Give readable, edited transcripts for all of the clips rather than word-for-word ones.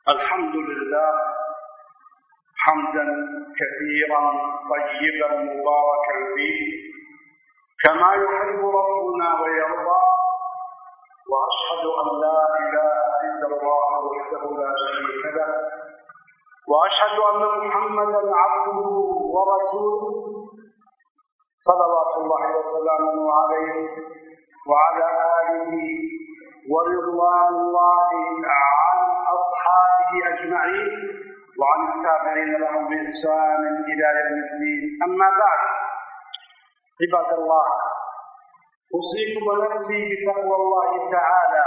الحمد لله حمدا كثيرا طيبا مباركا فيه كما يحب ربنا ويرضى، وأشهد أن لا إله إلا الله وحده لا شريك له، وأشهد أن محمدا عبده ورسوله صلوات الله وسلامه عليه وعلى آله ورضوان الله عن أصحابه أجمعين وعن التابعين لهم بإحسان إلى يوم الدين. أما بعد، عباد الله، أوصيكم ونفسي بتقوى الله تعالى،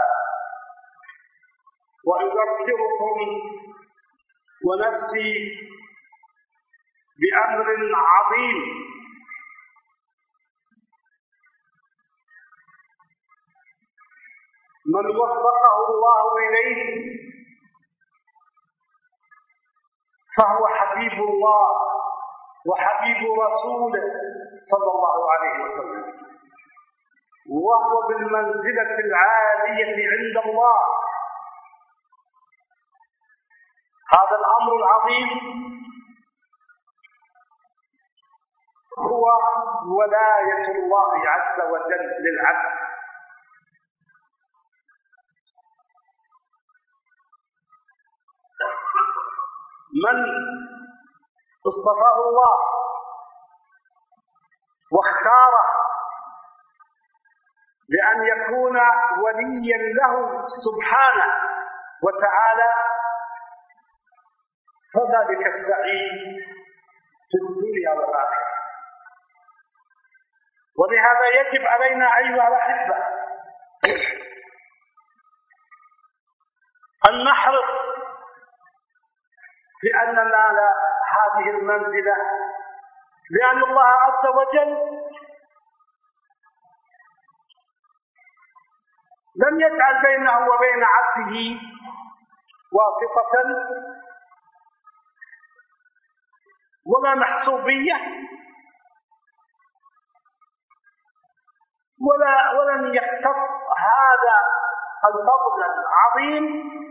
وأذكركم ونفسي بأمر عظيم من وفقه الله إليه فهو حبيب الله وحبيب رسوله صلى الله عليه وسلم، وهو بالمنزلة العالية عند الله. هذا الأمر العظيم هو ولاية الله عز وجل للعبد. من اصطفاه الله واختاره لأن يكون وليا له سبحانه وتعالى فذلك السعيد في الدنيا والآخرة. ولهذا يجب علينا أيها الأحبة أن نحرص بأن ننال هذه المنزلة، لأن الله عز وجل لم يجعل بينه وبين عبده واسطة ولا محسوبية ولم يختص هذا الفضل العظيم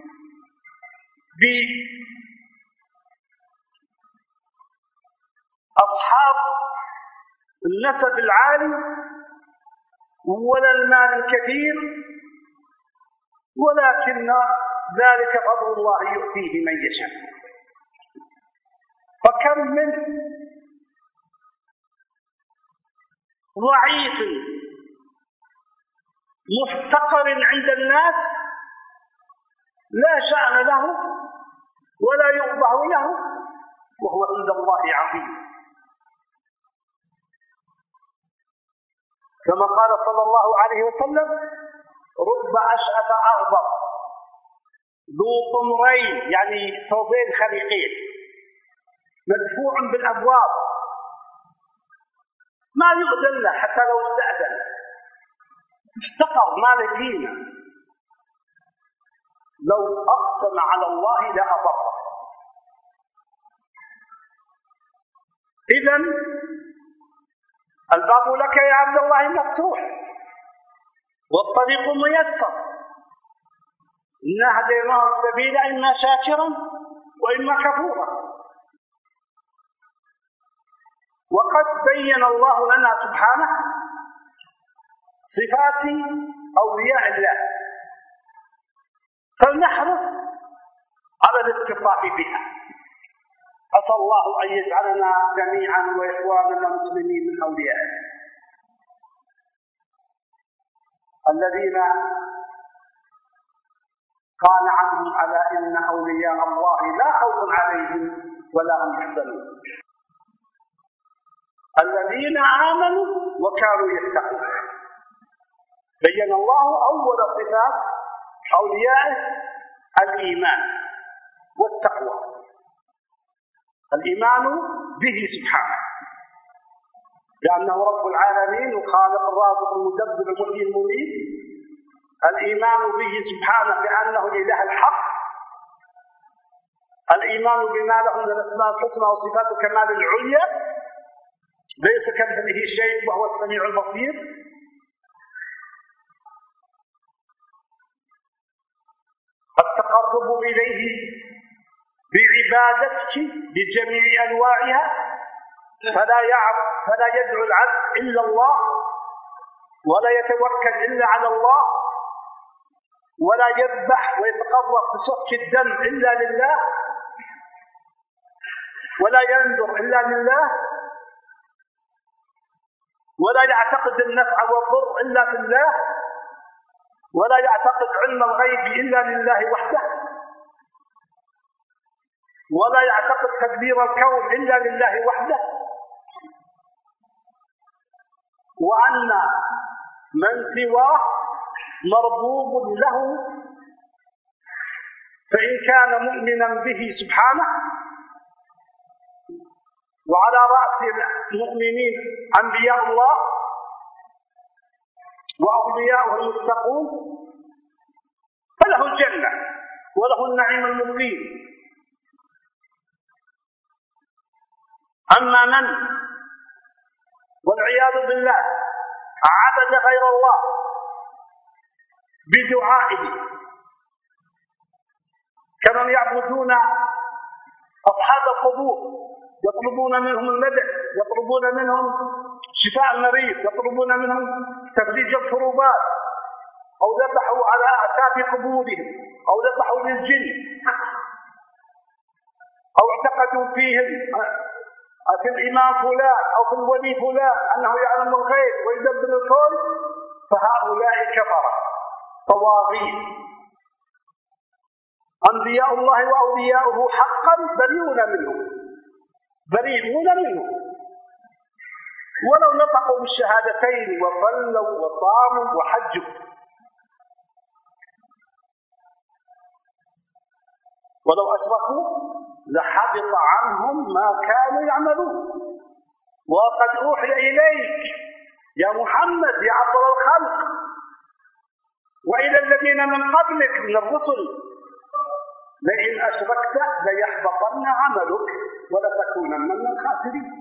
بأصحاب النسب العالي ولا المال الكثير، ولكن ذلك فضل الله يؤتيه من يشاء. فكم من ضعيف محتقر عند الناس لا شأن له ولا يقبح له، وهو عند الله عظيم. كما قال صلى الله عليه وسلم: رب أشعث أغبر ذو طمرين، يعني ثوبين خليقين، مدفوع بالأبواب، ما يؤذن له حتى لو استأذن، افتقر ما لقينا، لو أقسم على الله لأبره. إذن الباب لك يا عبد الله مفتوح والطريق ميسر، إنا هديناه السبيل إما شاكرا وإما كفورا. وقد بين الله لنا سبحانه صفات أولياء الله، فلنحرص على الاتصاف بها. عسى الله أن يجعلنا جميعا وإخواننا المسلمين من أوليائه الذين قال عنهم: ألا إن أولياء الله لا خوف عليهم ولا هم يحزنون، الذين آمنوا وكانوا يتقون. بين الله أول صفات أوليائه الإيمان والتقوى، الإيمان به سبحانه لأنه رب العالمين وخالق الرازق المدبر المحيي المميت، الإيمان به سبحانه بأنه الإله الحق، الإيمان بما له من الأسماء الحسنى وصفات الكمال العليا، ليس كمثله شيء وهو السميع البصير. التقرب إليه عبادتك بجميع أنواعها، فلا يدعو العبد إلا الله، ولا يتوكل إلا على الله، ولا يذبح ويتقرب بسفك الدم إلا لله، ولا ينذر إلا لله، ولا يعتقد النفع والضر إلا بالله، ولا يعتقد علم الغيب إلا لله وحده، ولا يعتقد تدبير الكون إلا لله وحده، وأن من سواه مربوب له، فإن كان مؤمنا به سبحانه، وعلى رأس المؤمنين أنبياء الله وأولياؤه المتقون، فله الجنة وله النعيم المقيم. أما من والعياذ بالله عبد غير الله بدعائه، كمن يعبدون أصحاب القبور، يطلبون منهم المدد، يطلبون منهم شفاء المريض، يطلبون منهم تفريج الكروبات، أو ذبحوا على أعتاب قبورهم، أو ذبحوا للجن، أو اعتقدوا فيهم في الإمام فلان أو في الولي فلان أنه يعلم الغيب ويدبر الكون، فهؤلاء كفرة طواغيت. أنبياء الله وأولياؤه حقا بريئون منه، ولو نطقوا بالشهادتين وصلوا وصاموا وحجوا، ولو أشركوا لحبط عنهم ما كانوا يعملون. وقد أوحي إليك يا محمد يا أفضل الخلق وإلى الذين من قبلك من الرسل لئن أشركت ليحبطن عملك ولتكونن من الخاسرين.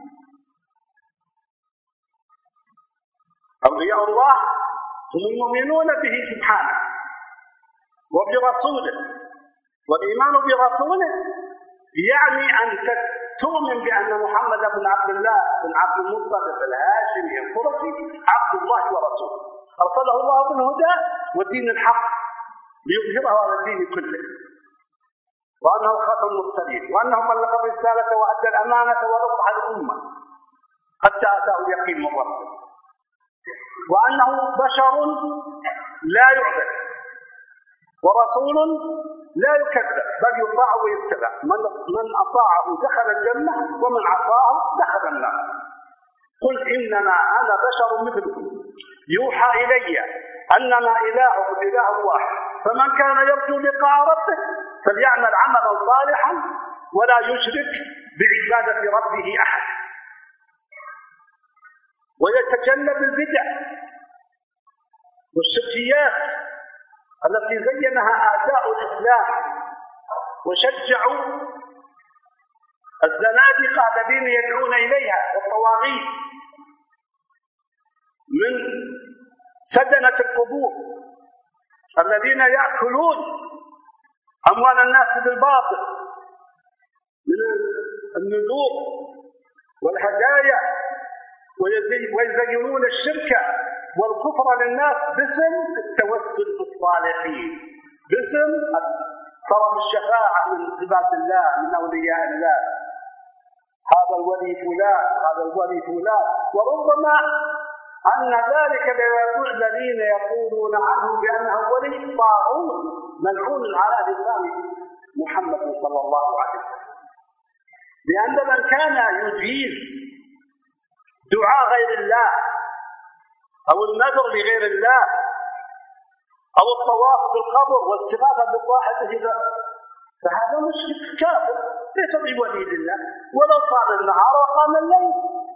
أولياء الله هم المؤمنون به سبحانه وبرسوله، والإيمان برسوله يعني أن تؤمن بأن محمد بن عبد الله بن عبد المطلب الهاشمي القرشي عبد الله ورسوله، أرسله الله بالهدى والدين الحق ليظهره على الدين كله، وأنه خاتم المرسلين، وأنه بلغ الرسالة وأدى الأمانة ونصح الأمة حتى أتاه اليقين من ربه، وأنه بشر لا يعبد ورسول لا يكذب بل يطاع ويتبع، من أطاعه دخل الجنة ومن عصاه دخل النار. قل إنما أنا بشر مثلكم يوحى إلي أنما إلهكم إله واحد، فمن كان يرجو لقاء ربه فليعمل عملا صالحا ولا يشرك بعبادة ربه أحد، ويتجنب البدع والشركيات التي زينها أعداء الإسلام وشجعوا الزنادقة الذين يدعون إليها والطواغيت من سدنة القبور الذين يأكلون أموال الناس بالباطل من النذور والهدايا، ويزينون الشرك والكفر للناس باسم التوسل بالصالحين، باسم طلب الشفاعة من عباد الله من أولياء الله، هذا الولي فلان هذا الولي فلان. وربما أن ذلك الذين يقولون عنه بأنه ولي طاغوت ملعون على لسان محمد صلى الله عليه وسلم، لأن من كان يجيز دعاء غير الله أو النذر لغير الله أو الطواف بالقبر واستغاثة بصاحبه فهذا مشرك كافر ليس بولي لله ولو صام النهار وقام الليل،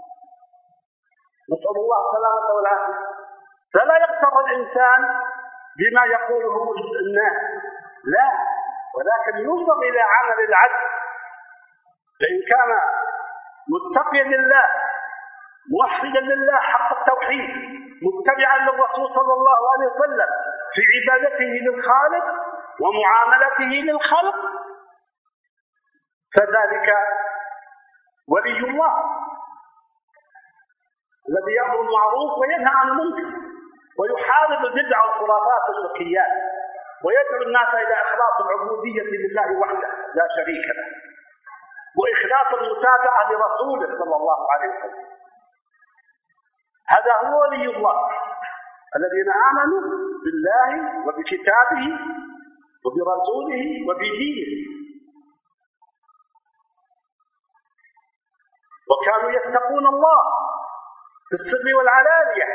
نسأل الله السلامة والعافية. فلا يغتر الإنسان بما يقوله الناس، لا، ولكن ينظر إلى عمل العبد، فإن كان متقيا لله موحدا لله حق التوحيد متبعا للرسول صلى الله عليه وسلم في عبادته للخالق ومعاملته للخلق، فذلك ولي الله الذي يأمر بالمعروف وينهى عن المنكر ويحارب البدع والخرافات والشركيات ويدعو الناس إلى إخلاص العبودية لله وحده لا شريك له وإخلاص المتابعة لرسوله صلى الله عليه وسلم. هذا هو ولي الله الذين آمنوا بالله وبكتابه وبرسوله وبدينه وكانوا يتقون الله في السر والعلانية.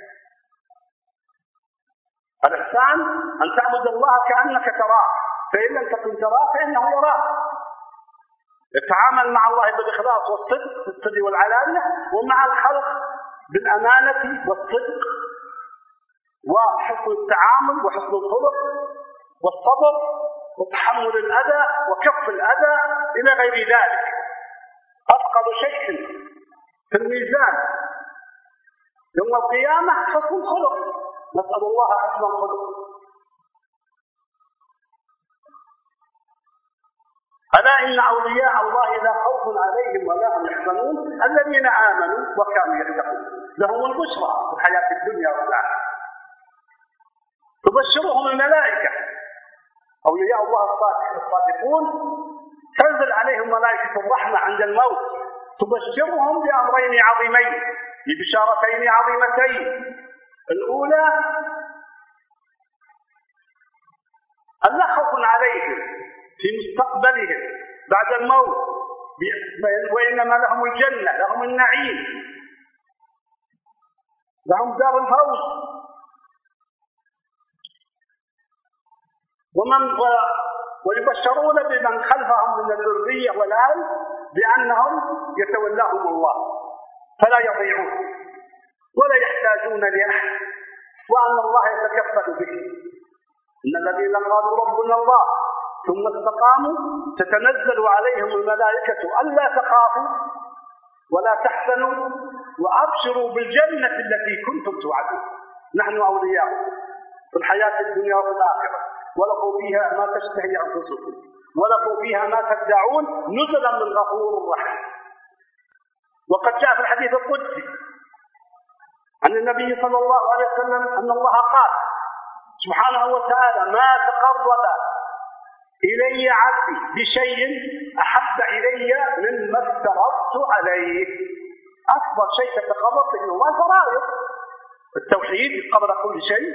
الإحسان أن تعبد الله كأنك تراه، فإن لم تكن تراه فإنه يراك. يتعامل مع الله بالإخلاص والصدق في السر والعلانية، ومع الخلق بالأمانة والصدق وحسن التعامل وحسن الخلق والصبر وتحمل الأذى وكف الأذى إلى غير ذلك. أثقل شيء في الميزان يوم القيامة حسن الخلق، نسأل الله حسن الخلق. ألا إن أولياء الله لا خوف عليهم ولا هم يحزنون الذين آمنوا وكانوا يتقون لهم البشرى في الحياة الدنيا والآخرة. تبشرهم الملائكة أولياء الله الصادقون تنزل عليهم ملائكة الرحمة عند الموت تبشرهم بأمرين عظيمين ببشارتين عظيمتين. الأولى أن لا خوف عليهم في مستقبلهم بعد الموت وإنما لهم الجنة لهم النعيم لهم دار الفوز. ويبشرون بمن خلفهم من الذرية والآل بأنهم يتولاهم الله فلا يضيعون ولا يحتاجون لأحد وأن الله يتكفل به. إن الذين قالوا ربنا الله ثم استقاموا تتنزل عليهم الملائكة ألا تخافوا ولا تحزنوا وأبشروا بالجنة التي كنتم توعدون. نحن أولياؤكم في الحياة الدنيا وفي الآخرة ولكم فيها ما تشتهي أنفسكم ولكم فيها ما تدعون نزلا من غفور رحيم. وقد جاء في الحديث القدسي عن النبي صلى الله عليه وسلم أن الله قال سبحانه وتعالى ما تقرب إلي عبدي بشيء أحب إلي مما افترضت عليه. أكبر شيء تتقرب إلى الله فرائض التوحيد قبل كل شيء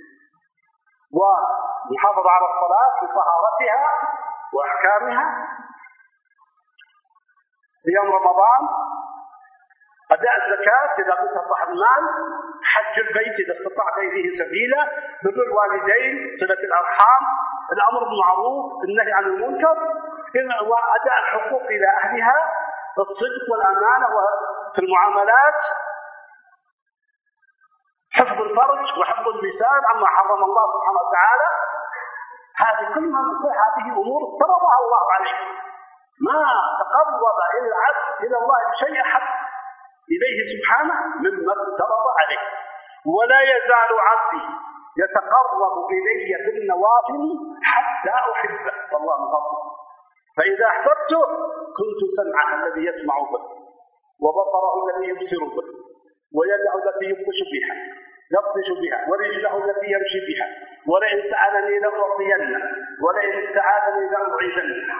والمحافظة على الصلاة بطهارتها وأحكامها، صيام رمضان، أداء الزكاة إذا كنت صاحب مال، حج البيت إذا استطعت إليه سبيلا، بر الوالدين، صلة الأرحام، الأمر بالمعروف، النهي عن المنكر، وأداء الحقوق إلى أهلها، الصدق والأمانة في المعاملات، حفظ الفرج وحفظ اللسان عما حرم الله سبحانه وتعالى. هذه أمور افترضها الله عليه. ما تقرب العبد إلى الله بشيء أحب إليه سبحانه مما افترض عليه. ولا يزال عبدي يتقرب إلي بالنوافل حتى أحبه صلى الله عليه وسلم. فإذا أحببته كنت سمعه الذي يسمع به وبصره الذي يبصر به ويده التي يبطش بها ورجله التي يمشي بها ولئن سألني لأعطينه ولئن استعاذني لأعيذنه.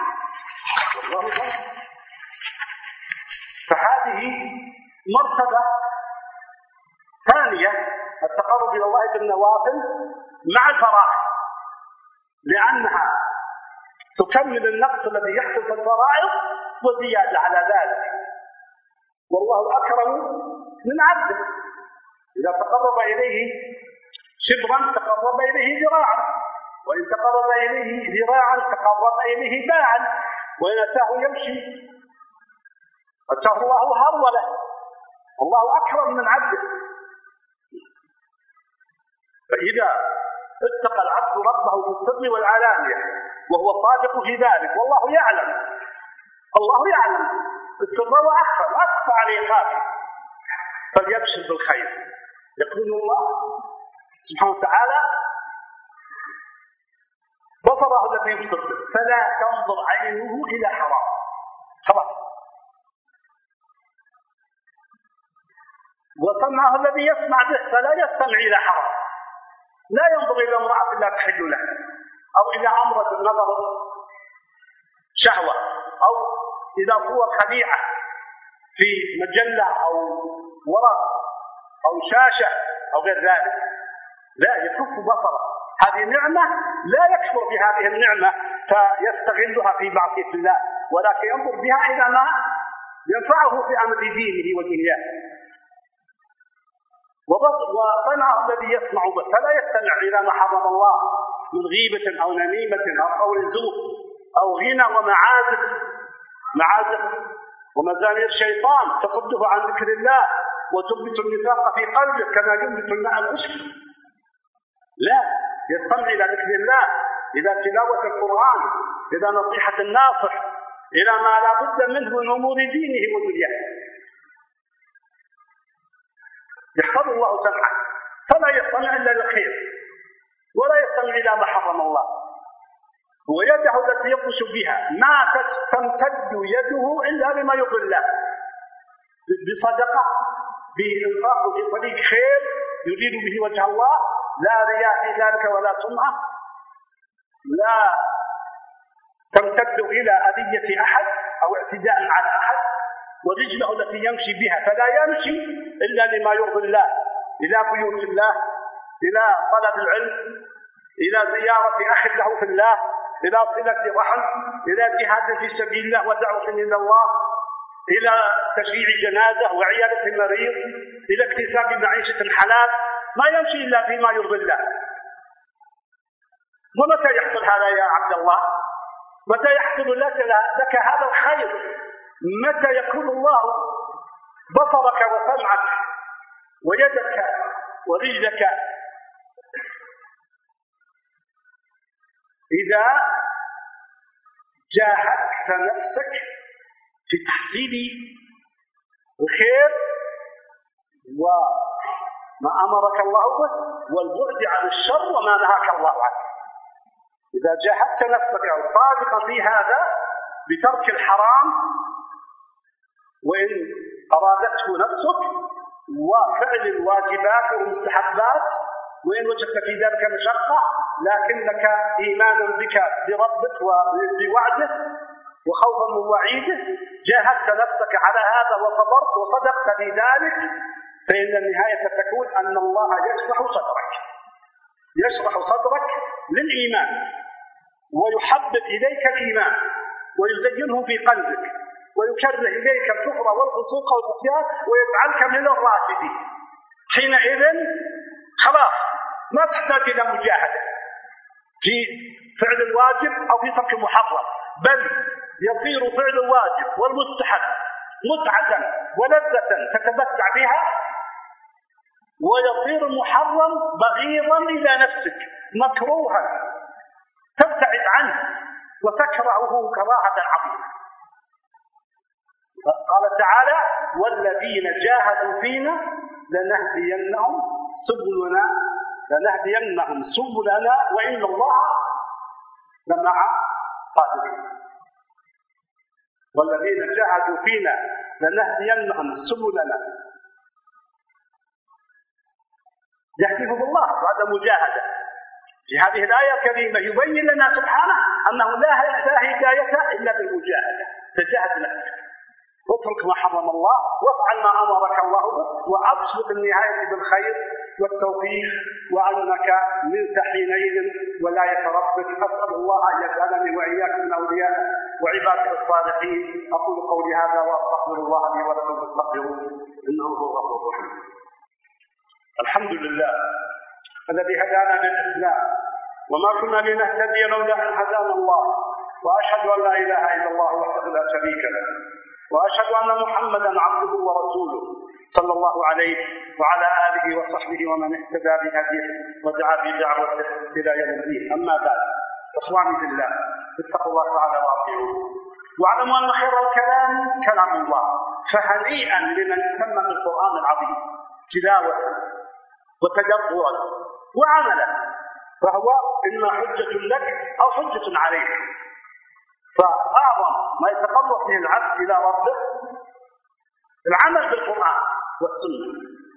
فهذه مرتبة ثانية التقرب إلى الله بالنوافل مع الفرائض لأنها تكمل النقص الذي يحصل في الفرائض وزيادة على ذلك. والله أكرم من عبده إذا تقرب إليه شبرا تقرب إليه ذراعا وإن تقرب إليه ذراعا تقرب إليه باعا وإن أتاه يمشي أتاه الله هروله. الله أكرم من عبده. فإذا اتقى العبد ربه في السر والعلانية وهو صادق في ذلك والله يعلم السر وأخفى عليه خافي فليبشر بالخير. يقول الله سبحانه وتعالى بصره الذي يبصر به فلا تنظر عينه إلى حرام الخاص. وسمعه الذي يسمع به فلا يستمع إلى حرام، لا ينظر إلى امرأة لا تحل له، أو إلى أمر النظر شهوة، أو إلى صور خليعة في مجلة أو ورق أو شاشة أو غير ذلك، لا يكف بصره. هذه نعمة لا يكفر بهذه النعمة فيستغلها في معصية الله، ولكن ينظر بها إلى ما ينفعه في أمر دينه ودنياه. وصنعه الذي يسمع به فلا يستمع إلى ما حرم الله من غيبة أو نميمة أو قول زور أو غنى ومعازف ومزامير شيطان تصده عن ذكر الله وتثبت النفاق في قلبه كما ينبت الماء العشب. لا، يستمع إلى ذكر الله، إلى تلاوة القرآن، إلى نصيحة الناصح، إلى ما لا بد منه من أمور دينه ودنياه. يحفظ الله سمعه فلا يستمع إلا للخير، ولا يستمع إلى ما حرم الله. ويده التي يبطش بها ما تستمتد يده إلا لما يرضي الله، بصدقة، بإنفاق في طريق خير يريد به وجه الله، لا رياء في ذلك ولا سمعة، لا تمتد إلى أذية أحد أو اعتداء على أحد. ورجله التي يمشي بها فلا يمشي إلا لما يرضي الله، إلى بيوت الله، إلى طلب العلم، إلى زيارة أخ له في الله، إلى صلة رحم، إلى جهاد في سبيل الله ودعوة إلى الله، إلى تشييع جنازة وعيادة مريض، إلى اكتساب معيشة حلال. ما يمشي إلا فيما يرضي الله. ومتى يحصل هذا يا عبد الله؟ متى يحصل لك هذا الخير؟ متى يكون الله بصرك وسمعك ويدك ورجلك؟ إذا جاهدت نفسك في تحصيل الخير وما أمرك الله به والبعد عن الشر وما نهاك الله عنه. إذا جاهدت نفسك صادقا في هذا بترك الحرام وإن أرادته نفسك وفعل الواجبات والمستحبات، وإن وجدت في ذلك مشقة لكنك إيمانا بك بربك وبوعده وخوفا من وعيده جاهدت نفسك على هذا وصبرت وصدقت في ذلك، فإن النهاية تكون أن الله يشرح صدرك للإيمان ويحبب إليك الإيمان ويزينه في قلبك ويكره إليك الكفر والفسوق والعصيان ويجعلك من الراشدين. حينئذ خلاص ما تحتاج إلى مجاهدة في فعل الواجب أو في ترك المحرم، بل يصير فعل الواجب والمستحب متعة ولذة تتمتع بها، ويصير المحرم بغيضا إلى نفسك مكروها تبتعد عنه وتكرهه كراهة عظيمة. قال تعالى: والذين جاهدوا فينا لنهدينهم سبلنا وإن الله لمع الصابرين. والذين جاهدوا فينا لنهدينهم سبلنا، يهديهم الله بعد مجاهدة. في هذه الآية الكريمة يبين لنا سبحانه أنه لا هداية إلا بالمجاهدة. تجاهد نفسك واترك ما حرم الله وافعل ما أمرك الله به وأبشر بالنهاية بالخير والتوفيق وأنك منت حينئذ ولاية ربك. أسأل الله أن يجعلني وإياكم من أوليائه وعباده الصالحين. أقول قولي هذا وأستغفر الله لي ولكم فاستغفروه إنه هو الغفور الرحيم. الحمد لله الذي هدانا للإسلام وما كنا لنهتدي لولا أن هدانا الله، وأشهد أن لا إله إلا الله وحده لا شريك له، وأشهد أن محمدا عبده ورسوله صلى الله عليه وعلى آله وصحبه ومن اهتدى بهديه ودعا بدعوته إلى يوم الدين. أما بعد، إخواني بالله، اتقوا الله تعالى وأطيعوه، واعلموا أن خير الكلام كلام الله. فهنيئا لمن تم بالقرآن العظيم تلاوة وتدبرا وعملا، فهو إما حجة لك أو حجة عليك. فأعظم ما يتقرب به العبد إلى ربه العمل بالقرآن والسنة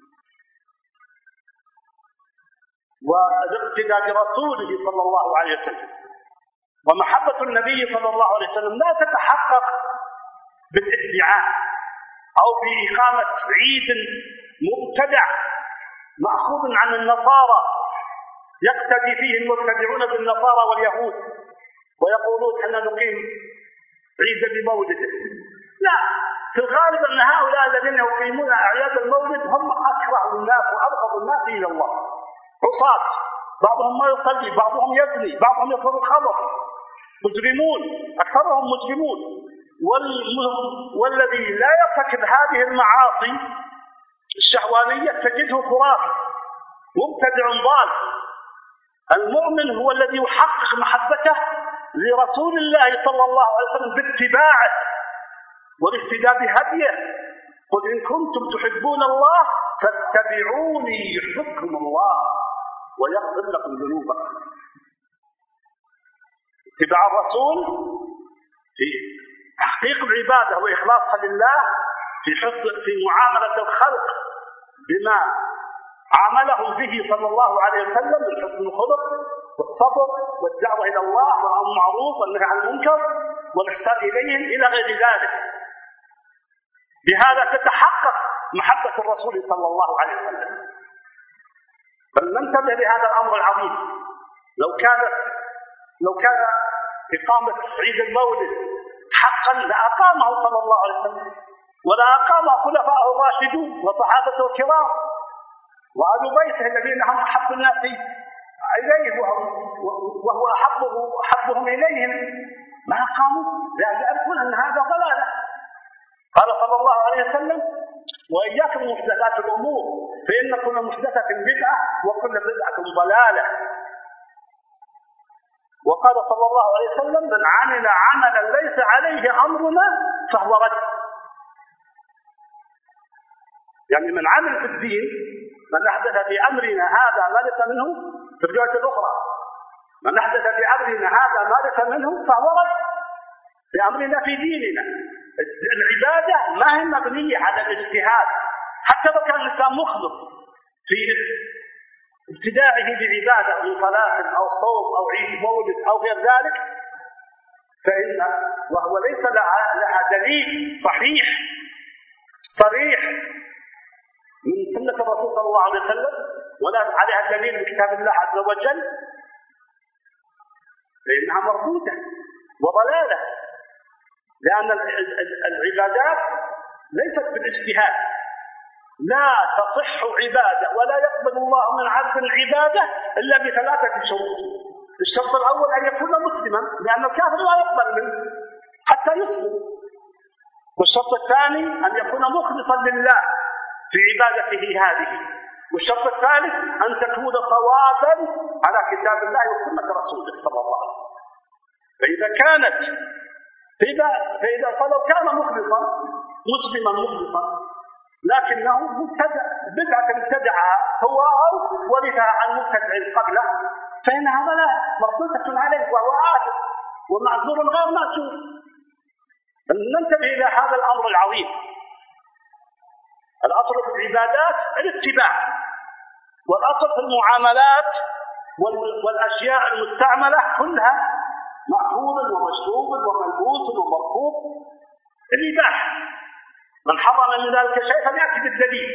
والاقتداء برسوله صلى الله عليه وسلم. ومحبة النبي صلى الله عليه وسلم لا تتحقق بالادعاء أو بإقامة عيد مبتدع مأخوذ عن النصارى يقتدي فيه المبتدعون بالنصارى واليهود ويقولون أن نقيم عيدا بمولده. لا، في الغالب أن هؤلاء الذين يقيمون أعياد المولد هم أكره الناس وأبغض الناس إلى الله، عصاة، بعضهم ما يصلي، بعضهم يزني، بعضهم يشرب الخمر، مجرمون، أكثرهم مجرمون. والذي لا يرتكب هذه المعاصي الشهوانية تجده خرافي مبتدع ضال. المؤمن هو الذي يحقق محبته لرسول الله صلى الله عليه وسلم باتباعه والاهتداء بهديه. قل إن كنتم تحبون الله فاتبعوني يحببكم الله ويغفر لكم ذنوبكم. اتباع الرسول في تحقيق العبادة وإخلاصها لله في معاملة الخلق بما عاملهم به صلى الله عليه وسلم من حسن الخلق والصبر والدعوة إلى الله والأمر بالمعروف والنهي عن المنكر والإحسان إليهم إلى غير ذلك. بهذا تتحقق محبة الرسول صلى الله عليه وسلم. فلننتبه لهذا الأمر العظيم. لو كان إقامة عيد المولد حقا لأقامه صلى الله عليه وسلم ولا أقامه خلفاءه الراشدون وصحابته الكرام وأهل بيته الذين هم أحب الناس إليه وهو أحبهم إليهم، ما أقاموا لأن يعرفون أن هذا ضلالة. قال صلى الله عليه وسلم: وإياكم محدثات الأمور فإن كل محدثة بدعة وكل بدعة ضلالة. وقال صلى الله عليه وسلم: من عمل عملا ليس عليه أمرنا فهو رد. يعني من عمل في الدين، من أحدث في أمرنا هذا ما ليس منه، في الرواية الأخرى من أحدث في أمرنا هذا ما ليس منه فهو رد. في أمرنا في ديننا العبادة ما هي مبنية على الاجتهاد، حتى لو كان الإنسان مخلص في ابتداعه بعبادة من صلاة أو صوم أو عيد مولد أو غير ذلك، وهو ليس لها دليل صحيح صريح من سنة الرسول صلى الله عليه وسلم ولا عليها دليل من كتاب الله عز وجل، فإنها مردودة وضلالة. لأن العبادات ليست بالاجتهاد، لا تصح عبادة ولا يقبل الله من عبد العبادة إلا بثلاثة شروط. الشرط الأول أن يكون مسلما، لأن الكافر لا يقبل منه حتى يسلم. والشرط الثاني أن يكون مخلصا لله في عبادته هذه. والشرط الثالث أن تكون صوابا على كتاب الله وسنة رسوله صلى الله عليه وسلم. فلو كان مخلصا مسلما مخلصا لكنه مبتدع بدعة ابتدعها هو أو ورثها عن مبتدع قبله، فإن هذا لا مردودة عليه وهو عادل ومعذور غير مأجور. ننتبه إلى هذا الأمر العظيم. الأصل في العبادات الاتباع، والأصل في المعاملات والأشياء المستعملة كلها مأكول ومشروب وملبوس ومركوب الإباحة. من حرم من ذلك شيء فليأتي بالدليل.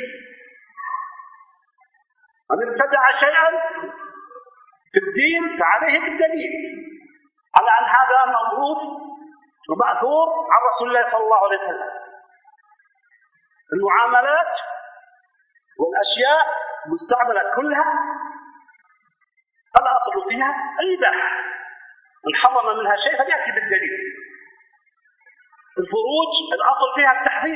من ابتدع شيئا في الدين فعليه بالدليل على أن هذا مأمور ومأثور عن رسول الله صلى الله عليه وسلم. المعاملات والأشياء المستعملة كلها الأصل فيها الإباحة. من حرم منها شيء فليأتي بالدليل. الفروج الأصل فيها التحريم،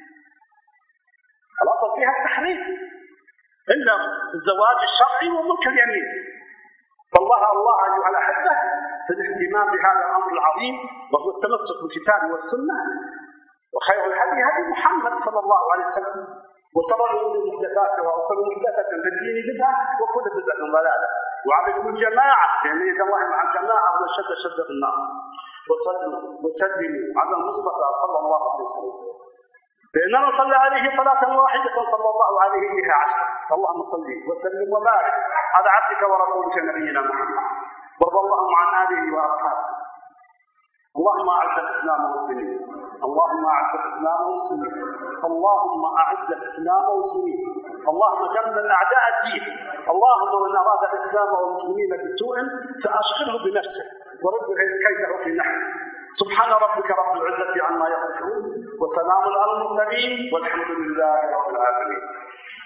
الأصل فيها التحريم إلا الزواج الشرعي وملك اليمين. فالله أيها الأحبة في الاهتمام بهذا الأمر العظيم وهو التمسك بالكتاب والسنة، وخير الهدي هدي محمد صلى الله عليه وسلم، وشر الأمور محدثاتها وكل محدثة في الدين بدعة وكل بدعة ضلالة. وعليكم الجماعة، لأن يد الله مع الجماعة وشد في النار. وصلوا وسلموا على المصطفى صلى الله عليه وسلم، فإن من صلى عليه صلاة واحدة صلى الله عليه بها 10. اللهم صل وسلم وبارك على عبدك ورسولك نبينا محمد، وارض اللهم عن آله وأصحابه. اللهم أعز الإسلام والمسلمين، اللهم أعز الإسلام والمسلمين، اللهم أعز الإسلام والمسلمين، اللهم دمر أعداء الدين، اللهم من أراد الإسلام والمسلمين بسوء فأشغله بنفسه ورد كيده في نحره. سبحان ربك رب العزة عما يصفون، وسلام على المرسلين، والحمد لله رب العالمين.